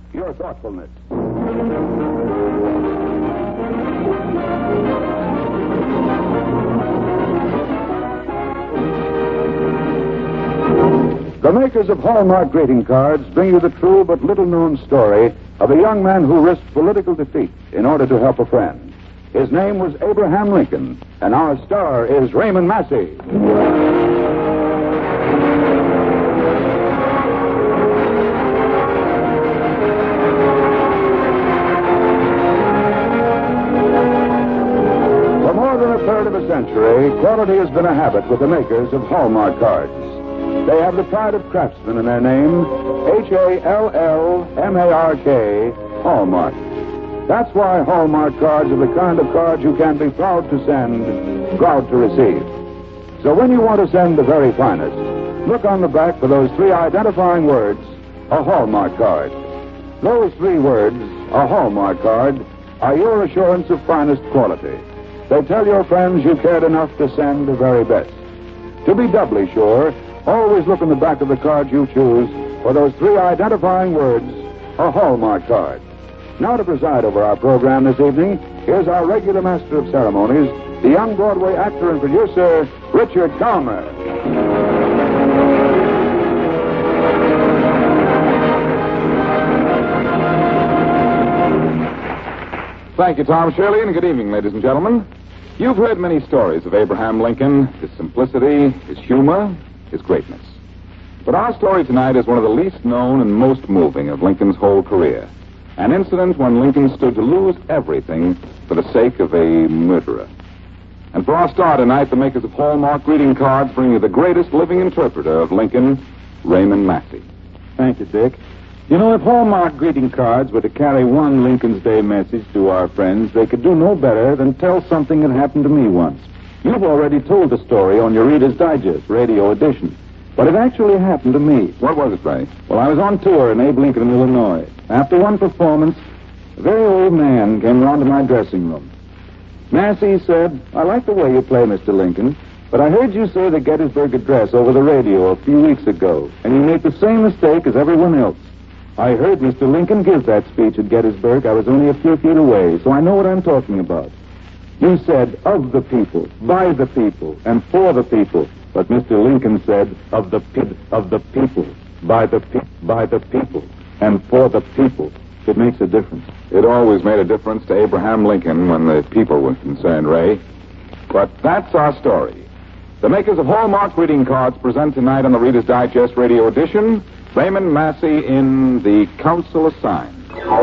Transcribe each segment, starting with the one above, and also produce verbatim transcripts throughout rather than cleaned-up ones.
your thoughtfulness. The makers of Hallmark greeting cards bring you the true but little-known story of a young man who risked political defeat in order to help a friend. His name was Abraham Lincoln, and our star is Raymond Massey. For more than a third of a century, quality has been a habit with the makers of Hallmark cards. They have the pride of craftsmen in their name, H A L L M A R K, Hallmark. That's why Hallmark cards are the kind of cards you can be proud to send, proud to receive. So when you want to send the very finest, look on the back for those three identifying words, a Hallmark card. Those three words, a Hallmark card, are your assurance of finest quality. They tell your friends you cared enough to send the very best. To be doubly sure, always look in the back of the card you choose for those three identifying words, a Hallmark card. Now to preside over our program this evening, here's our regular master of ceremonies, the young Broadway actor and producer, Richard Calmer. Thank you, Tom Shirley, and good evening, ladies and gentlemen. You've heard many stories of Abraham Lincoln, his simplicity, his humor, his greatness. But our story tonight is one of the least known and most moving of Lincoln's whole career. An incident when Lincoln stood to lose everything for the sake of a murderer. And for our star tonight, the makers of Hallmark greeting cards bring you the greatest living interpreter of Lincoln, Raymond Massey. Thank you, Dick. You know, if Hallmark greeting cards were to carry one Lincoln's Day message to our friends, they could do no better than tell something that happened to me once. You've already told the story on your Reader's Digest radio edition, but it actually happened to me. What was it, Ray? Well, I was on tour in Abe Lincoln, Illinois. After one performance, a very old man came round to my dressing room. Massey said, "I like the way you play, Mister Lincoln, but I heard you say the Gettysburg Address over the radio a few weeks ago, and you make the same mistake as everyone else. I heard Mister Lincoln give that speech at Gettysburg. I was only a few feet away, so I know what I'm talking about. You said, of the people, by the people, and for the people. But Mister Lincoln said, of the pe- of the people, by the pe- by the people, and for the people." It makes a difference. It always made a difference to Abraham Lincoln when the people were concerned, Ray. But that's our story. The makers of Hallmark greeting cards present tonight on the Reader's Digest radio edition, Raymond Massey in The Counsel Assigned.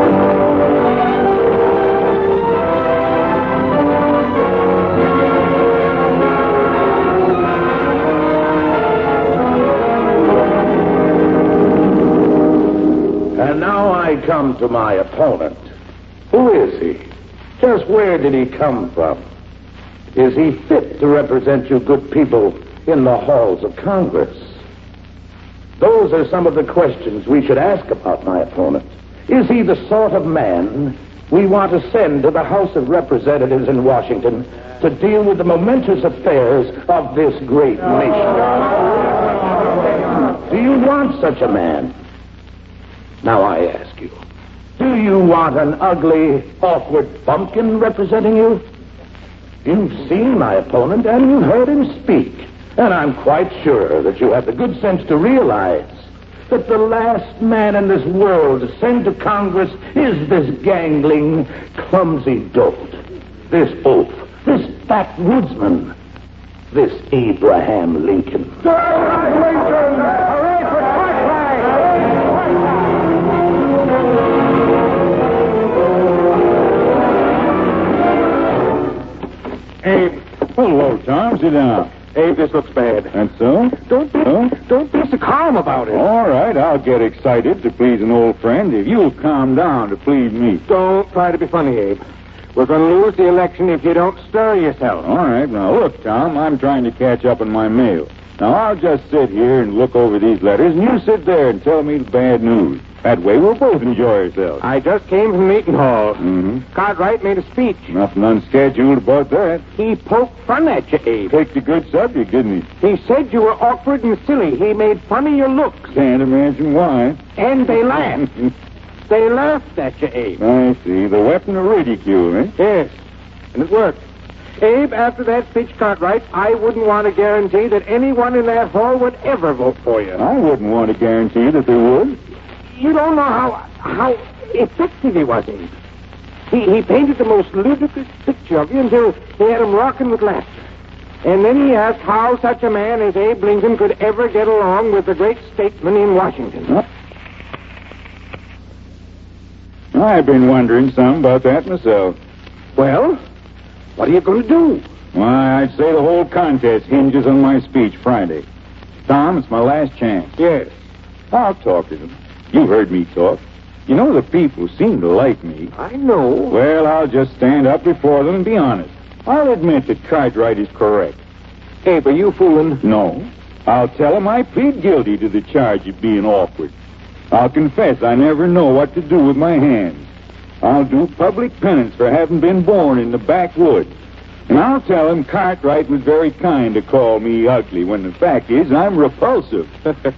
And now I come to my opponent. Who is he? Just where did he come from? Is he fit to represent you good people in the halls of Congress? Those are some of the questions we should ask about my opponent. Is he the sort of man we want to send to the House of Representatives in Washington to deal with the momentous affairs of this great nation? Do you want such a man? Now I ask you, do you want an ugly, awkward bumpkin representing you? You've seen my opponent and you've heard him speak. And I'm quite sure that you have the good sense to realize that the last man in this world to send to Congress is this gangling, clumsy dolt, this oaf, this backwoodsman, this Abraham Lincoln. Lincoln! Hooray for Abe. Hello, Tom. Sit down. Abe, this looks bad. And so? Don't be, Huh? don't be so calm about it. All right, I'll get excited to please an old friend if you'll calm down to please me. Don't try to be funny, Abe. We're going to lose the election if you don't stir yourself. All right, now look, Tom, I'm trying to catch up on my mail. Now, I'll just sit here and look over these letters, and you sit there and tell me the bad news. That way we'll both enjoy ourselves. I just came from meeting hall. Mm-hmm. Cartwright made a speech. Nothing unscheduled about that. He poked fun at you, Abe. Picked a good subject, didn't he? He said you were awkward and silly. He made fun of your looks. Can't imagine why. And they laughed. They laughed at you, Abe. I see. The weapon of ridicule, eh? Yes, and it worked. Abe, after that speech, Cartwright, I wouldn't want to guarantee that anyone in that hall would ever vote for you. I wouldn't want to guarantee that they would. You don't know how how effective he was, Abe. He, he painted the most ludicrous picture of you until he had him rocking with laughter. And then he asked how such a man as Abe Lincoln could ever get along with the great statesman in Washington. Huh? I've been wondering some about that myself. Well, what are you going to do? Why, I'd say the whole contest hinges on my speech Friday. Tom, it's my last chance. Yes. I'll talk to them. You've heard me talk. You know the people seem to like me. I know. Well, I'll just stand up before them and be honest. I'll admit that Cartwright is correct. Abe, are you fooling? No. I'll tell them I plead guilty to the charge of being awkward. I'll confess I never know what to do with my hands. I'll do public penance for having been born in the backwoods. And I'll tell him Cartwright was very kind to call me ugly, when the fact is I'm repulsive.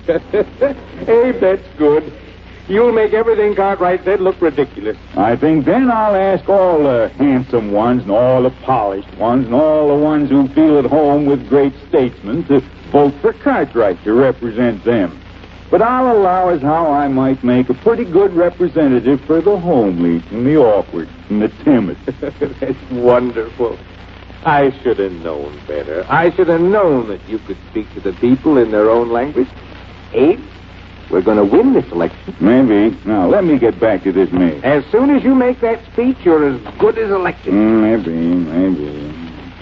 Abe, that's good. You'll make everything Cartwright said look ridiculous. I think then I'll ask all the handsome ones and all the polished ones and all the ones who feel at home with great statesmen to vote for Cartwright to represent them. But I'll allow as how I might make a pretty good representative for the homely and the awkward and the timid. That's wonderful. I should have known better. I should have known that you could speak to the people in their own language. Abe, we're going to win this election. Maybe. Now, let me get back to this mail. As soon as you make that speech, you're as good as elected. Mm, maybe, maybe.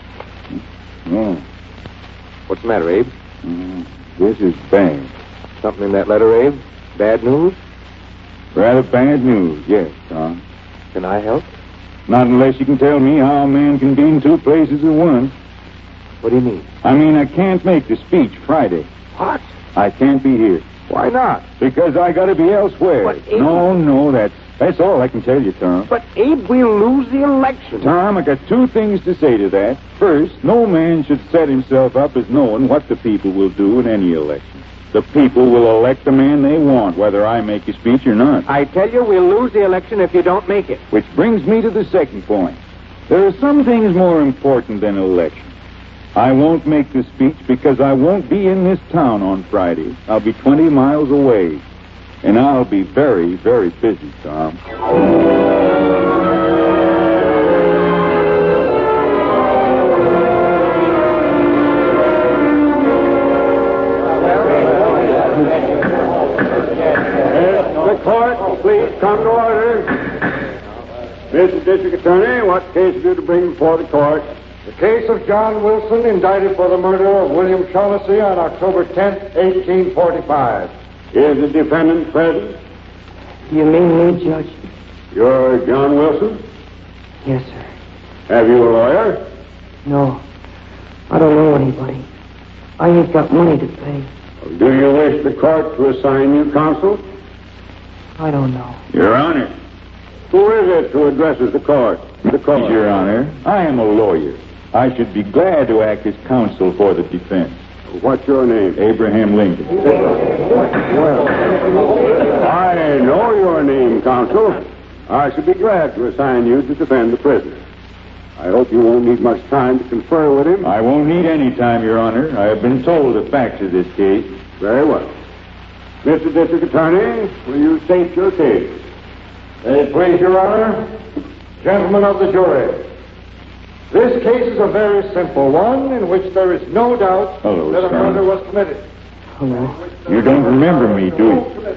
Oh. What's the matter, Abe? Mm, this is bad. Something in that letter, Abe? Bad news? Rather bad news, yes, Tom. Can I help? Not unless you can tell me how a man can be in two places at once. What do you mean? I mean, I can't make the speech Friday. What? I can't be here. Why not? Because I got to be elsewhere. But, Abe... No, no, that's that's all I can tell you, Tom. But, Abe, we'll lose the election. Tom, I got two things to say to that. First, no man should set himself up as knowing what the people will do in any election. The people will elect the man they want, whether I make a speech or not. I tell you, we'll lose the election if you don't make it. Which brings me to the second point. There are some things more important than elections. I won't make the speech because I won't be in this town on Friday. I'll be twenty miles away. And I'll be very, very busy, Tom. The court, please come to order. Mister District Attorney, what case is you to bring before the court? The case of John Wilson, indicted for the murder of William Shaughnessy on October tenth, eighteen forty-five. Is the defendant present? You mean me, Judge? You're John Wilson? Yes, sir. Have you a lawyer? No. I don't know anybody. I ain't got money to pay. Do you wish the court to assign you counsel? I don't know. Your Honor. Who is it who addresses the court? The court. Your Honor, I am a lawyer. I should be glad to act as counsel for the defense. What's your name? Abraham Lincoln. Well, I know your name, counsel. I should be glad to assign you to defend the prisoner. I hope you won't need much time to confer with him. I won't need any time, Your Honor. I have been told the facts of this case. Very well. Mister District Attorney, will you state your case? May it please Your Honor, gentlemen of the jury. This case is a very simple one in which there is no doubt Hello, that a son. murder was committed. Hello. You don't remember me, do you?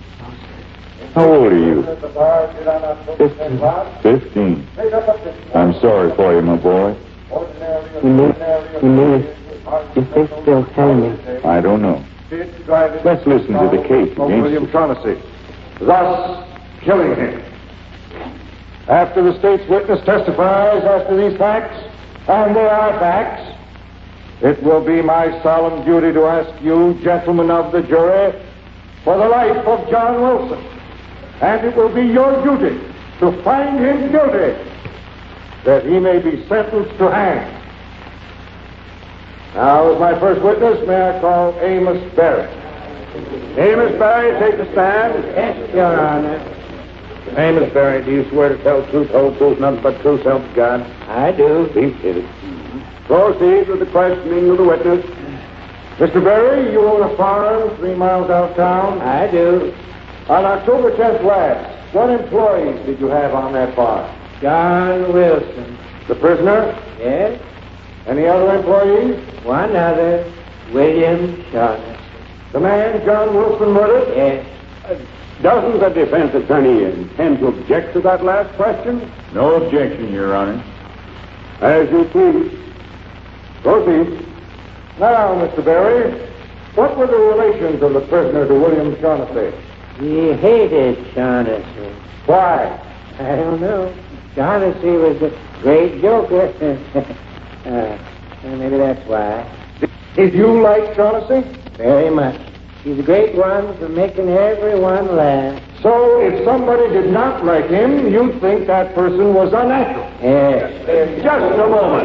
How old are you? Fifteen. Fifteen. I'm sorry for you, my boy. You mean, you mean if, if they still hang me? I don't know. Let's listen to the case of against William you. Shaughnessy, thus killing him. After the state's witness testifies as to these facts, and they are facts, it will be my solemn duty to ask you, gentlemen of the jury, for the life of John Wilson. And it will be your duty to find him guilty, that he may be sentenced to hang. Now, as my first witness, may I call Amos Barry. Amos Barry, take the stand. Yes, Your Honor. Amos Berry, do you swear to tell truth, whole truth, nothing but true self to God? I do. Be kidding. Proceed with the questioning of the witness. Mister Berry, you own a farm three miles out of town. I do. On October tenth last, what employees did you have on that farm? John Wilson. The prisoner? Yes. Any other employees? One other. William Shaughnessy. The man John Wilson murdered? Yes. Doesn't the defense attorney intend to object to that last question? No objection, Your Honor. As you please. Proceed. Now, Mister Berry, what were the relations of the prisoner to William Shaughnessy? He hated Shaughnessy. Why? I don't know. Shaughnessy was a great joker. uh, maybe that's why. Did you like Shaughnessy? Very much. He's a great one for making everyone laugh. So, if somebody did not like him, you'd think that person was unnatural. Yes. Just a moment.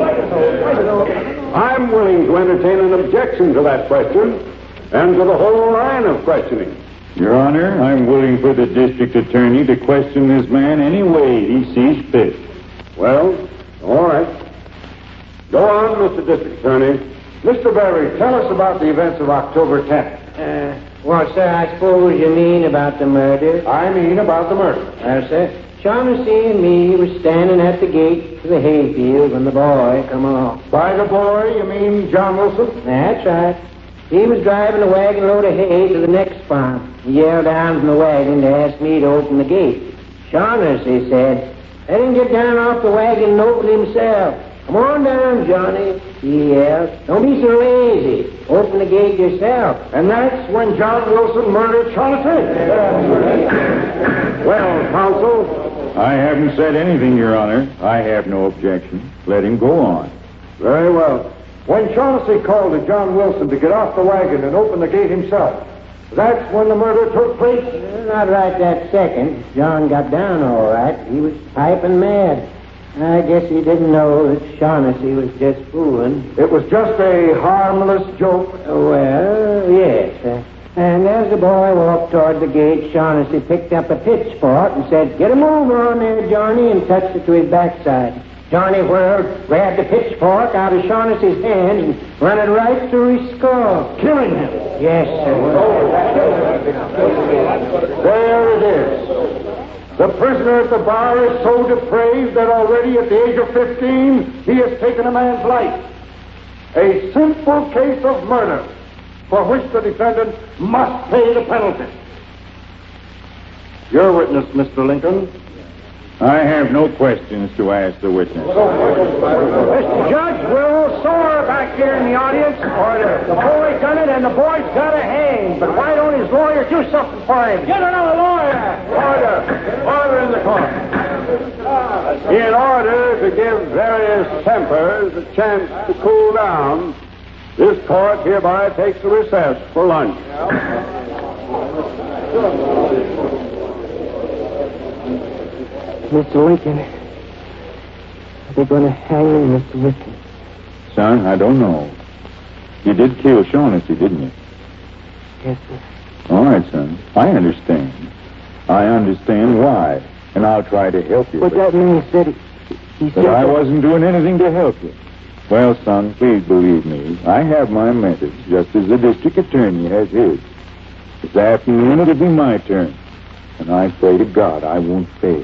I'm willing to entertain an objection to that question and to the whole line of questioning. Your Honor, I'm willing for the district attorney to question this man any way he sees fit. Well, all right. Go on, Mister District Attorney. Mister Berry, tell us about the events of October tenth. Uh, well, sir, I suppose you mean about the murder? I mean about the murder. Well, sir, Shaughnessy and me were standing at the gate to the hayfield when the boy come along. By the boy, you mean John Wilson? That's right. He was driving a wagon load of hay to the next farm. He yelled down from the wagon to ask me to open the gate. Shaughnessy said, let him get down off the wagon and open himself. Come on down, Johnny, he yelled. Don't be so lazy. Open the gate yourself. And that's when John Wilson murdered Shaughnessy? Well, counsel. I haven't said anything, Your Honor. I have no objection. Let him go on. Very well. When Shaughnessy called to John Wilson to get off the wagon and open the gate himself, that's when the murder took place? Uh, not right that second. John got down all right. He was piping mad. I guess he didn't know that Shaughnessy was just fooling. It was just a harmless joke? Well, yes. Uh, and as the boy walked toward the gate, Shaughnessy picked up a pitchfork and said, get a move on there, Johnny, and touched it to his backside. Johnny whirled, grabbed the pitchfork out of Shaughnessy's hand and run it right through his skull. Killing him? Yes, sir. There it is. The prisoner at the bar is so depraved that already at the age of fifteen, he has taken a man's life. A simple case of murder for which the defendant must pay the penalty. Your witness, Mister Lincoln. I have no questions to ask the witness. Mister Judge, we're all sore back here in the audience. Order. The boy done it, and the boy's got to hang. But why don't his lawyer do something for him? Get another lawyer. Order. Order in the court. In order to give various tempers a chance to cool down, this court hereby takes a recess for lunch. Mister Lincoln, are they going to hang me, Mister Lincoln? Son, I don't know. You did kill Shaughnessy, didn't you? Yes, sir. All right, son. I understand. I understand why. And I'll try to help you. But that man said he, he said But I that- wasn't doing anything to help you. Well, son, please believe me. I have my methods, just as the district attorney has his. This afternoon it'll be my turn. And I pray to God I won't fail.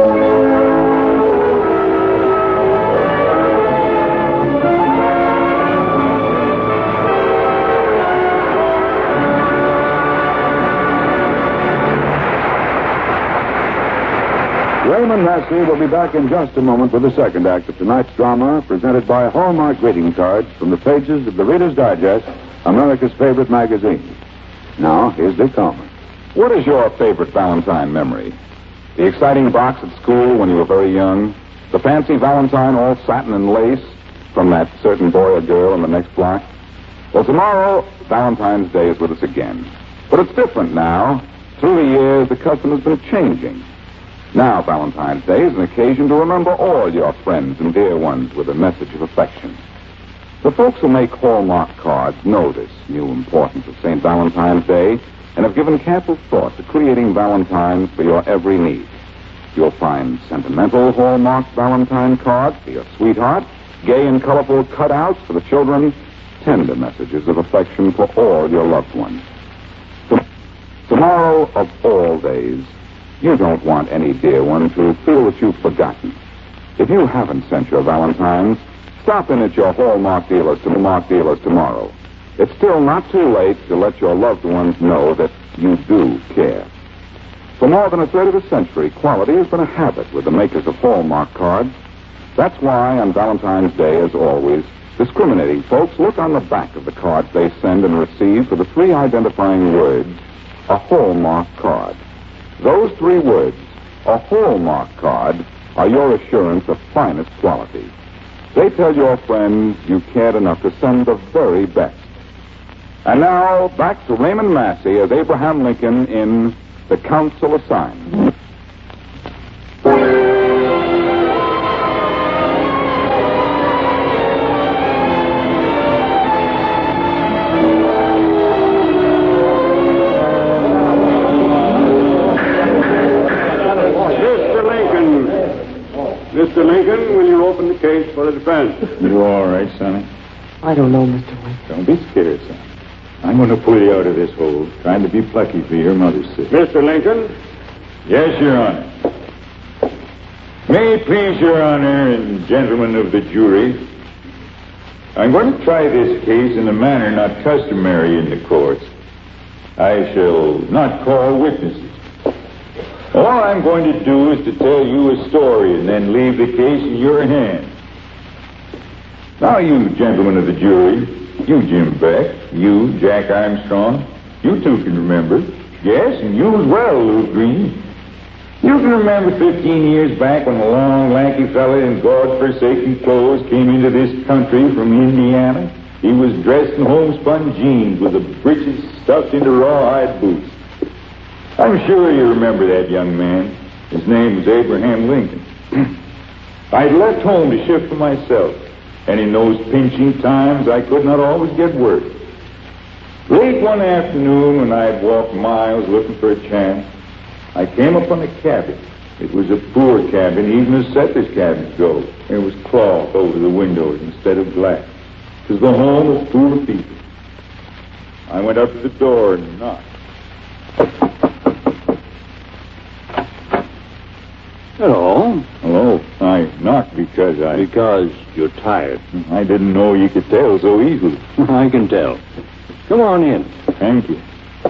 Raymond Massey will be back in just a moment with the second act of tonight's drama, presented by Hallmark greeting cards from the pages of the Reader's Digest, America's favorite magazine. Now, here's Dick Coleman. What is your favorite Valentine memory? The exciting box at school when you were very young? The fancy Valentine all satin and lace from that certain boy or girl in the next block? Well, tomorrow, Valentine's Day is with us again. But it's different now. Through the years, the custom has been changing. Now, Valentine's Day is an occasion to remember all your friends and dear ones with a message of affection. The folks who make Hallmark cards know this new importance of Saint Valentine's Day and have given careful thought to creating Valentines for your every need. You'll find sentimental Hallmark Valentine cards for your sweetheart, gay and colorful cutouts for the children, tender messages of affection for all your loved ones. Tom- tomorrow of all days, you don't want any dear one to feel that you've forgotten. If you haven't sent your Valentines, stop in at your Hallmark dealers to Hallmark dealers tomorrow. It's still not too late to let your loved ones know that you do care. For more than a third of a century, quality has been a habit with the makers of Hallmark cards. That's why on Valentine's Day, as always, discriminating folks look on the back of the cards they send and receive for the three identifying words, a Hallmark card. Those three words, a Hallmark card, are your assurance of finest quality. They tell your friends you cared enough to send the very best. And now, back to Raymond Massey as Abraham Lincoln in The Council Assigned. Mister Lincoln, will you open the case for the defense? You all right, Sonny? I don't know, Mister Wayne. Don't be scared, son. I'm going to pull you out of this hole, trying to be plucky for your mother's sake. Mister Lincoln? Yes, Your Honor. May it please Your Honor and gentlemen of the jury, I'm going to try this case in a manner not customary in the courts. I shall not call witnesses. All I'm going to do is to tell you a story and then leave the case in your hands. Now, you gentlemen of the jury, you Jim Beck, you Jack Armstrong, you two can remember. Yes, and you as well, Lou Green. You can remember fifteen years back when a long, lanky fella in God-forsaken clothes came into this country from Indiana. He was dressed in homespun jeans with the breeches stuffed into rawhide boots. I'm sure you remember that young man. His name was Abraham Lincoln. I'd left home to shift for myself, and in those pinching times, I could not always get work. Late one afternoon, when I had walked miles looking for a chance, I came upon a cabin. It was a poor cabin, even as settlers' cabins go. There was cloth over the windows instead of glass. It was the home of poor people. I went up to the door and knocked. Hello. Hello. I knocked because I... Because you're tired. I didn't know you could tell so easily. I can tell. Come on in. Thank you.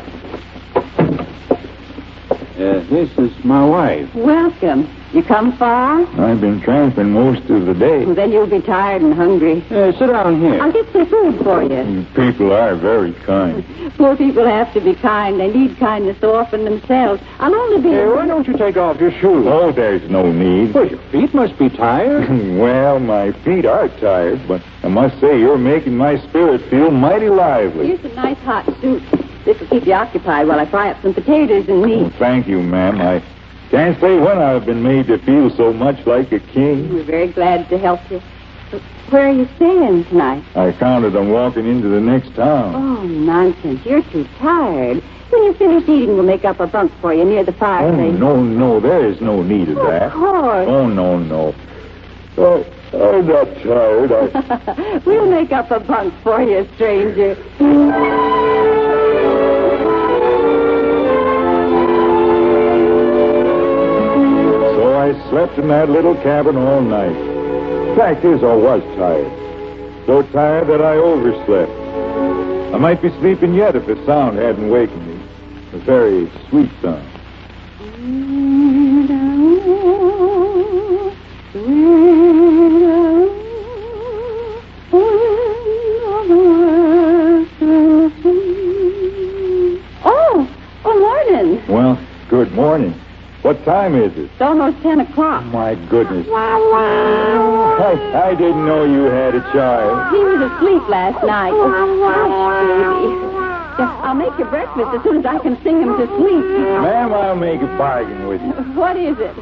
Uh, this is my wife. Welcome. You come far? I've been tramping most of the day. Well, then you'll be tired and hungry. Uh, sit down here. I'll get some food for you. You people are very kind. Poor people have to be kind. They need kindness so often themselves. I'll only be... Hey, why don't you take off your shoes? Oh, there's no need. Well, your feet must be tired. Well, my feet are tired, but I must say you're making my spirit feel mighty lively. Here's some nice hot soup. This will keep you occupied while I fry up some potatoes and meat. Oh, thank you, ma'am. I can't say when I've been made to feel so much like a king. We're very glad to help you. But where are you staying tonight? I counted on walking into the next town. Oh, nonsense. You're too tired. When you finish eating, we'll make up a bunk for you near the Oh, fireplace. no, no, there is no need of that. Of course. Oh, no, no. Oh, I'm not tired. I... We'll make up a bunk for you, stranger. I slept in that little cabin all night. Fact is, I was tired. So tired that I overslept. I might be sleeping yet if the sound hadn't wakened me. A very sweet sound. Oh, oh, morning. Well, good morning. What time is it? It's almost ten o'clock. My goodness. I, I didn't know you had a child. He was asleep last night. Hush, baby. Yeah, I'll make you breakfast as soon as I can sing him to sleep. Ma'am, I'll make a bargain with you. What is it?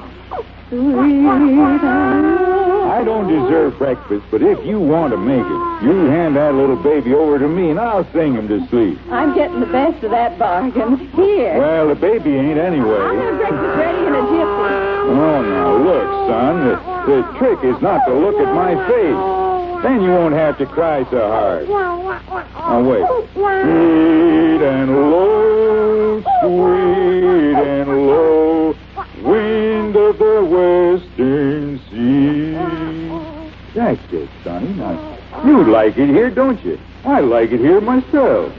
I don't deserve breakfast, but if you want to make it, you hand that little baby over to me and I'll sing him to sleep. I'm getting the best of that bargain. Here. Well, the baby ain't anyway. I'll have breakfast ready in a jiffy. Oh, now, look, son. The, the trick is not to look at my face. Then you won't have to cry so hard. Now, wait. Sweet and low, sweet and low, wind of the western sea. That's it, Sonny. Now, you like it here, don't you? I like it here myself.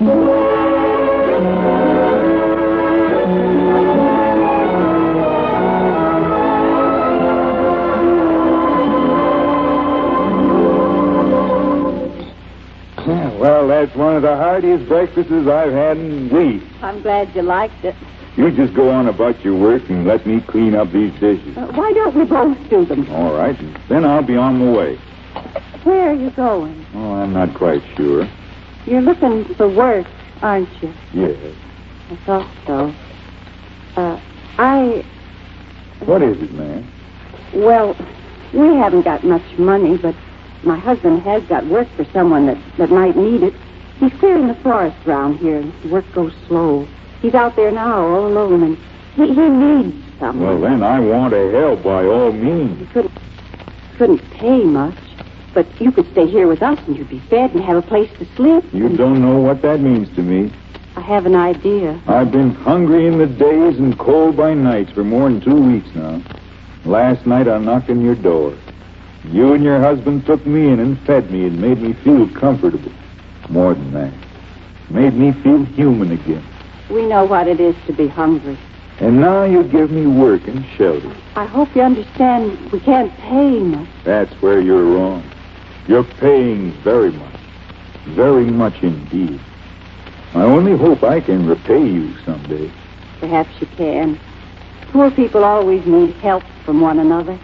Well, that's one of the heartiest breakfasts I've had in weeks. I'm glad you liked it. You just go on about your work and let me clean up these dishes. Uh, why don't we both do them? All right. Then I'll be on the way. Where are you going? Oh, I'm not quite sure. You're looking for work, aren't you? Yes. I thought so. Uh, I... What is it, man? Well, we haven't got much money, but my husband has got work for someone that, that might need it. He's clearing the forest around here, and work goes slow. He's out there now, all alone, and he, he needs someone. Well, then I want to help by all means. He couldn't, couldn't pay much, but you could stay here with us, and you'd be fed and have a place to sleep. You don't know what that means to me. I have an idea. I've been hungry in the days and cold by nights for more than two weeks now. Last night I knocked on your door. You and your husband took me in and fed me and made me feel comfortable. More than that. Made me feel human again. We know what it is to be hungry. And now you give me work and shelter. I hope you understand we can't pay much. That's where you're wrong. You're paying very much. Very much indeed. I only hope I can repay you someday. Perhaps you can. Poor people always need help from one another.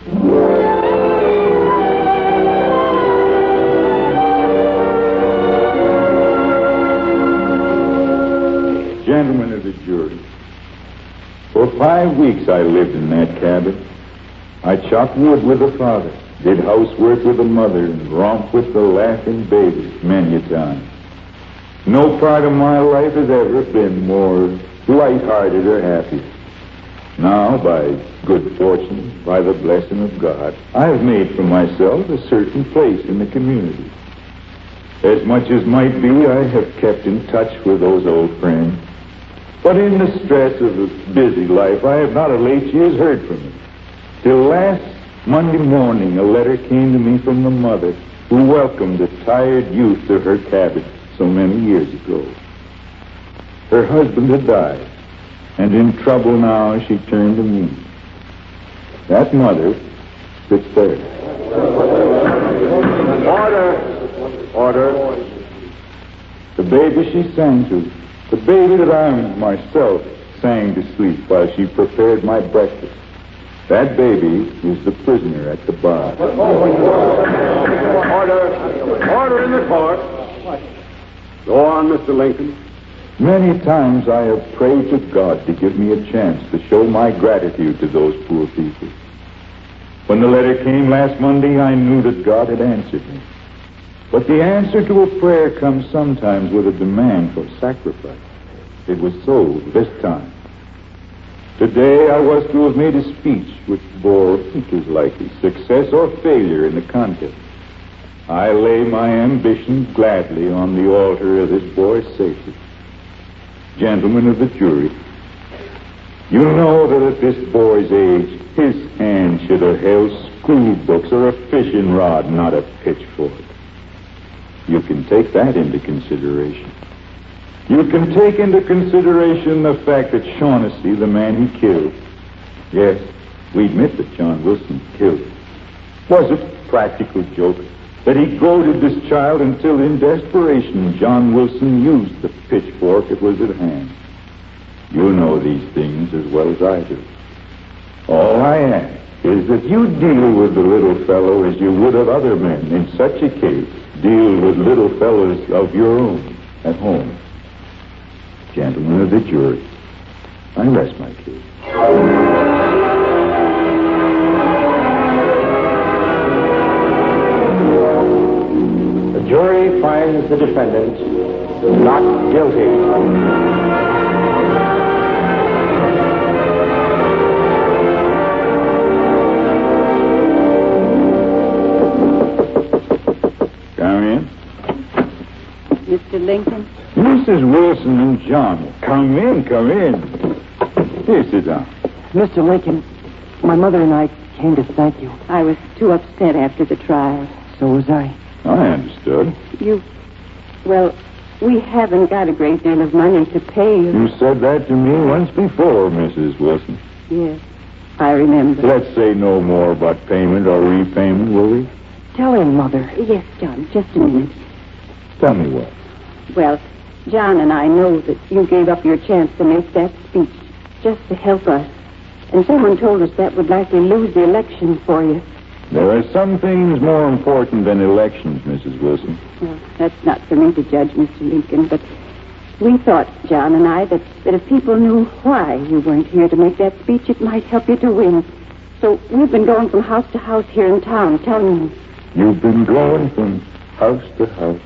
Gentlemen of the jury, for five weeks I lived in that cabin. I chopped wood with the father, did housework with the mother, and romped with the laughing babies many a time. No part of my life has ever been more light-hearted or happy. Now, by good fortune, by the blessing of God, I have made for myself a certain place in the community. As much as might be, I have kept in touch with those old friends. But in the stress of a busy life, I have not of late years heard from them. Till last Monday morning, a letter came to me from the mother who welcomed a tired youth to her cabin so many years ago. Her husband had died, and in trouble now she turned to me. That mother sits there. Order! Order. The baby she sang to, the baby that I myself sang to sleep while she prepared my breakfast. That baby is the prisoner at the bar. Order. Order in the court. Go on, Mister Lincoln. Many times I have prayed to God to give me a chance to show my gratitude to those poor people. When the letter came last Monday, I knew that God had answered me. But the answer to a prayer comes sometimes with a demand for sacrifice. It was so this time. Today I was to have made a speech which bore features likely success or failure in the contest. I lay my ambition gladly on the altar of this boy's safety. Gentlemen of the jury, you know that at this boy's age, his hand should have held school books or a fishing rod, not a pitchfork. You can take that into consideration. You can take into consideration the fact that Shaughnessy, the man he killed, yes, we admit that John Wilson killed him, was a practical joke, that he goaded this child until in desperation John Wilson used the pitchfork that was at hand. You know these things as well as I do. All I ask is that you deal with the little fellow as you would of other men. In such a case, deal with little fellows of your own at home. Gentlemen of the jury, I rest my case. The jury finds the defendant not guilty. Lincoln. Missus Wilson and John, come in, come in. Here, sit down. Mister Lincoln, my mother and I came to thank you. I was too upset after the trial. So was I. I understood. You, well, we haven't got a great deal of money to pay you. You said that to me once before, Missus Wilson. Yes, I remember. Let's say no more about payment or repayment, will we? Tell him, Mother. Yes, John, just a minute. Tell me what. Well, John and I know that you gave up your chance to make that speech just to help us. And someone told us that would likely lose the election for you. There are some things more important than elections, Missus Wilson. Well, that's not for me to judge, Mister Lincoln, but we thought, John and I, that, that if people knew why you weren't here to make that speech, it might help you to win. So we've been going from house to house here in town, telling them. You've been going from house to house.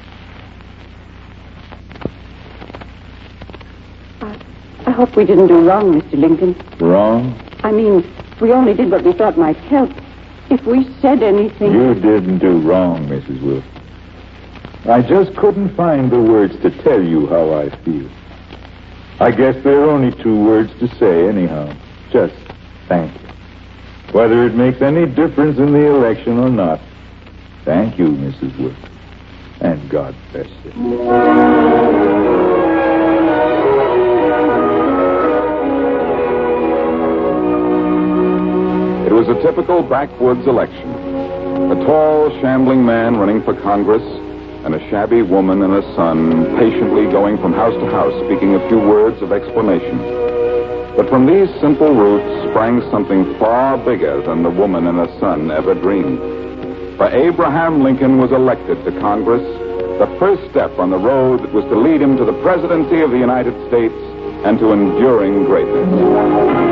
I hope we didn't do wrong, Mister Lincoln. Wrong? I mean, we only did what we thought might help. If we said anything... You didn't do wrong, Missus Wilson. I just couldn't find the words to tell you how I feel. I guess there are only two words to say anyhow. Just thank you. Whether it makes any difference in the election or not. Thank you, Missus Wilson. And God bless you. It was a typical backwoods election. A tall, shambling man running for Congress, and a shabby woman and a son patiently going from house to house, speaking a few words of explanation. But from these simple roots sprang something far bigger than the woman and her son ever dreamed. For Abraham Lincoln was elected to Congress, the first step on the road that was to lead him to the presidency of the United States and to enduring greatness.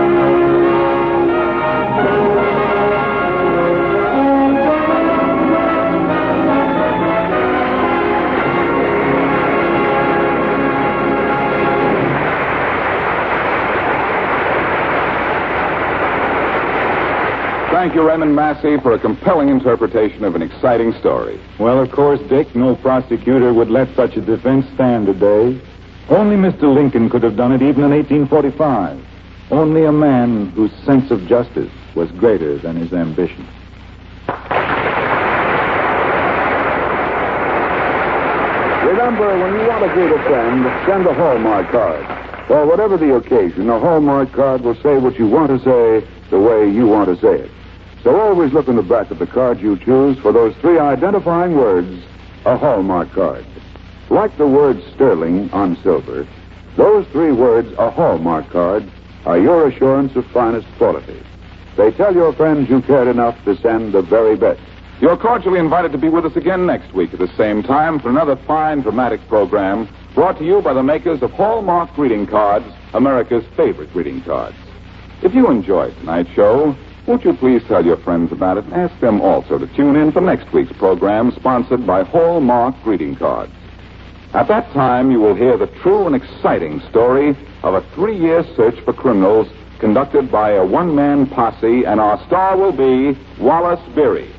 Thank you, Raymond Massey, for a compelling interpretation of an exciting story. Well, of course, Dick, no prosecutor would let such a defense stand today. Only Mister Lincoln could have done it even in eighteen forty-five. Only a man whose sense of justice was greater than his ambition. Remember, when you want to greet a friend, send a Hallmark card. For whatever the occasion, a Hallmark card will say what you want to say the way you want to say it. So always look in the back of the card you choose for those three identifying words, a Hallmark card. Like the word sterling on silver, those three words, a Hallmark card, are your assurance of finest quality. They tell your friends you cared enough to send the very best. You're cordially invited to be with us again next week at the same time for another fine dramatic program brought to you by the makers of Hallmark greeting cards, America's favorite greeting cards. If you enjoyed tonight's show, won't you please tell your friends about it and ask them also to tune in for next week's program sponsored by Hallmark greeting cards. At that time, you will hear the true and exciting story of a three-year search for criminals conducted by a one-man posse, and our star will be Wallace Beery.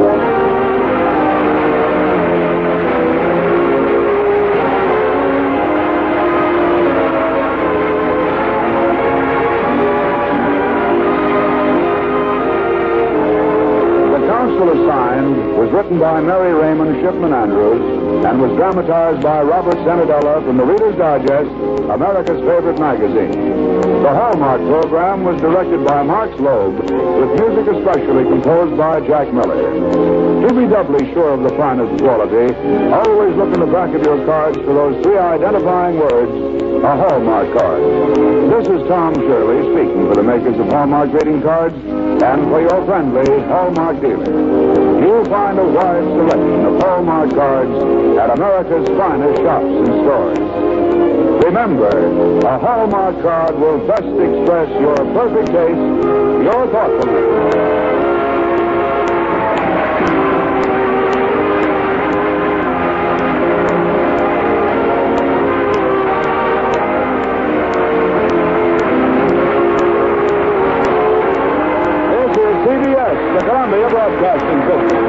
Was written by Mary Raymond Shipman Andrews and was dramatized by Robert Sanadella from the Reader's Digest, America's favorite magazine. The Hallmark program was directed by Mark Loeb, with music especially composed by Jack Miller. To be doubly sure of the finest quality, always look in the back of your cards for those three identifying words, a Hallmark card. This is Tom Shirley speaking for the makers of Hallmark greeting cards and for your friendly Hallmark dealer. You'll find a wide selection of Hallmark cards at America's finest shops and stores. Remember, a Hallmark card will best express your perfect taste, your thoughtfulness. Columbia Broadcasting System.